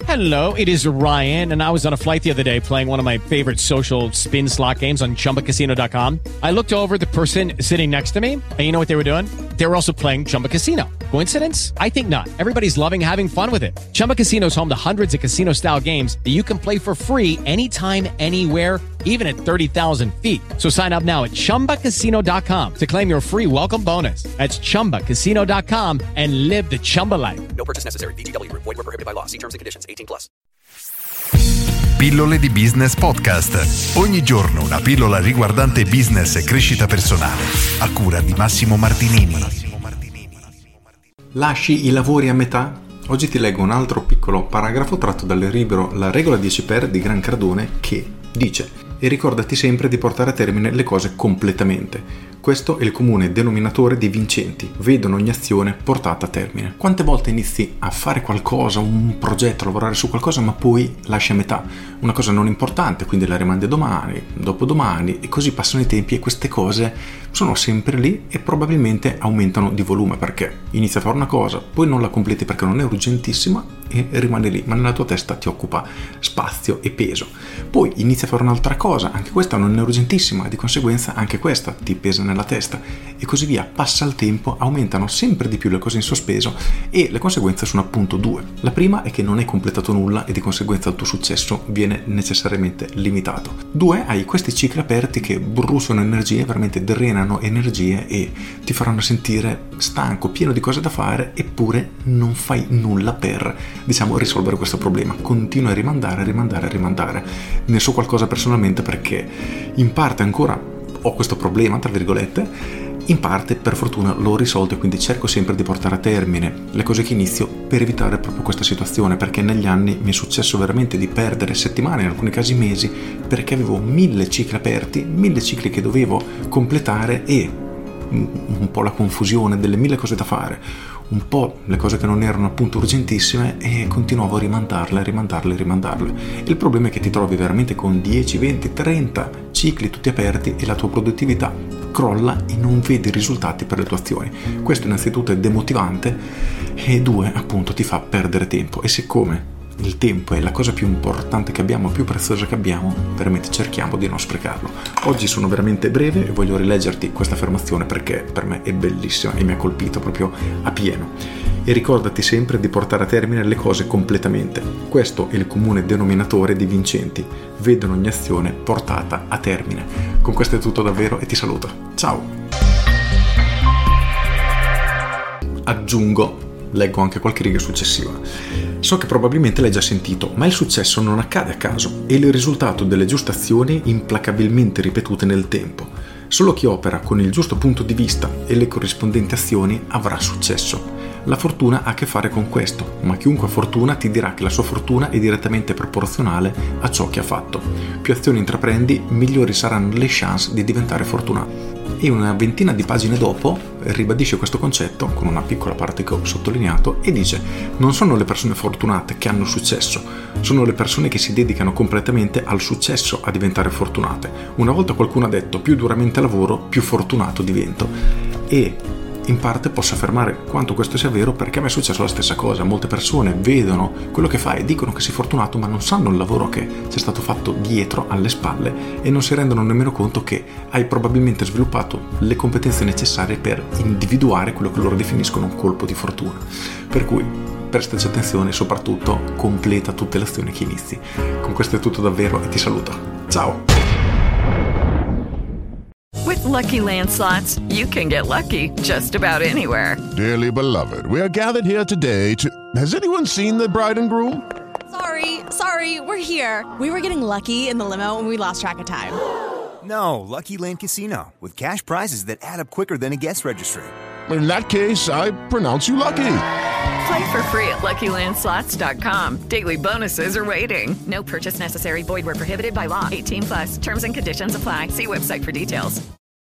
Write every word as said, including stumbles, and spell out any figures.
Hello, it is Ryan, and I was on a flight the other day playing one of my favorite social spin slot games on Chumba Casino dot com. I looked over at the person sitting next to me, and you know what they were doing? They were also playing Chumba Casino. Coincidence? I think not. Everybody's loving having fun with it. Chumba Casino is home to hundreds of casino-style games that you can play for free anytime, anywhere, even at thirty thousand feet. So sign up now at Chumba Casino dot com to claim your free welcome bonus. That's Chumba Casino dot com and live the Chumba life. No purchase necessary. V G W. Void where prohibited by law. See terms and conditions. eighteen plus. Pillole di Business Podcast. Ogni giorno una pillola riguardante business e crescita personale. A cura di Massimo Martinini. Lasci i lavori a metà? Oggi ti leggo un altro piccolo paragrafo tratto dal libro La regola dieci per di Grant Cardone che dice: e ricordati sempre di portare a termine le cose completamente. Questo è il comune denominatore dei vincenti, vedono ogni azione portata a termine. Quante volte inizi a fare qualcosa, un progetto, a lavorare su qualcosa, ma poi lasci a metà una cosa non importante, quindi la rimandi a domani, dopodomani, e così passano i tempi e queste cose sono sempre lì e probabilmente aumentano di volume, perché inizi a fare una cosa, poi non la completi perché non è urgentissima e rimane lì, ma nella tua testa ti occupa spazio e peso. Poi inizi a fare un'altra cosa, anche questa non è urgentissima, di conseguenza anche questa ti pesa nella testa, e così via. Passa il tempo, aumentano sempre di più le cose in sospeso e le conseguenze sono appunto due. La prima è che non hai completato nulla e di conseguenza il tuo successo viene necessariamente limitato. Due, hai questi cicli aperti che bruciano energie, veramente drenano energie e ti faranno sentire stanco, pieno di cose da fare, eppure non fai nulla per, diciamo, risolvere questo problema. Continua a rimandare, rimandare, rimandare. Ne so qualcosa personalmente perché in parte ancora ho questo problema, tra virgolette, in parte per fortuna l'ho risolto e quindi cerco sempre di portare a termine le cose che inizio per evitare proprio questa situazione, perché negli anni mi è successo veramente di perdere settimane, in alcuni casi mesi, perché avevo mille cicli aperti, mille cicli che dovevo completare e un po' la confusione delle mille cose da fare, un po' le cose che non erano appunto urgentissime, e continuavo a rimandarle, rimandarle, rimandarle. Il problema è che ti trovi veramente con dieci, venti, trenta cicli tutti aperti e la tua produttività crolla e non vedi risultati per le tue azioni. Questo innanzitutto è demotivante e due, appunto, ti fa perdere tempo. E siccome il tempo è la cosa più importante che abbiamo, più preziosa che abbiamo, veramente cerchiamo di non sprecarlo. Oggi sono veramente breve e voglio rileggerti questa affermazione perché per me è bellissima e mi ha colpito proprio a pieno. E ricordati sempre di portare a termine le cose completamente. Questo è il comune denominatore dei vincenti, vedono ogni azione portata a termine. Con questo è tutto davvero e ti saluto. Ciao! Aggiungo, leggo anche qualche riga successiva. So che probabilmente l'hai già sentito, ma il successo non accade a caso, è il risultato delle giuste azioni implacabilmente ripetute nel tempo. Solo chi opera con il giusto punto di vista e le corrispondenti azioni avrà successo. La fortuna ha a che fare con questo, ma chiunque ha fortuna ti dirà che la sua fortuna è direttamente proporzionale a ciò che ha fatto. Più azioni intraprendi, migliori saranno le chance di diventare fortunato. E una ventina di pagine dopo ribadisce questo concetto con una piccola parte che ho sottolineato e dice: non sono le persone fortunate che hanno successo, sono le persone che si dedicano completamente al successo a diventare fortunate. Una volta qualcuno ha detto: più duramente lavoro, più fortunato divento. E in parte posso affermare quanto questo sia vero, perché a me è successo la stessa cosa. Molte persone vedono quello che fai e dicono che sei fortunato, ma non sanno il lavoro che c'è stato fatto dietro, alle spalle, e non si rendono nemmeno conto che hai probabilmente sviluppato le competenze necessarie per individuare quello che loro definiscono un colpo di fortuna. Per cui prestaci attenzione e soprattutto completa tutte le azioni che inizi. Con questo è tutto davvero e ti saluto. Ciao! With Lucky Land Slots, you can get lucky just about anywhere. Dearly beloved, we are gathered here today to... Has anyone seen the bride and groom? Sorry, sorry, we're here. We were getting lucky in the limo and we lost track of time. No, Lucky Land Casino, with cash prizes that add up quicker than a guest registry. In that case, I pronounce you lucky. Play for free at Lucky Land Slots dot com. Daily bonuses are waiting. No purchase necessary. Void where prohibited by law. eighteen plus. Terms and conditions apply. See website for details.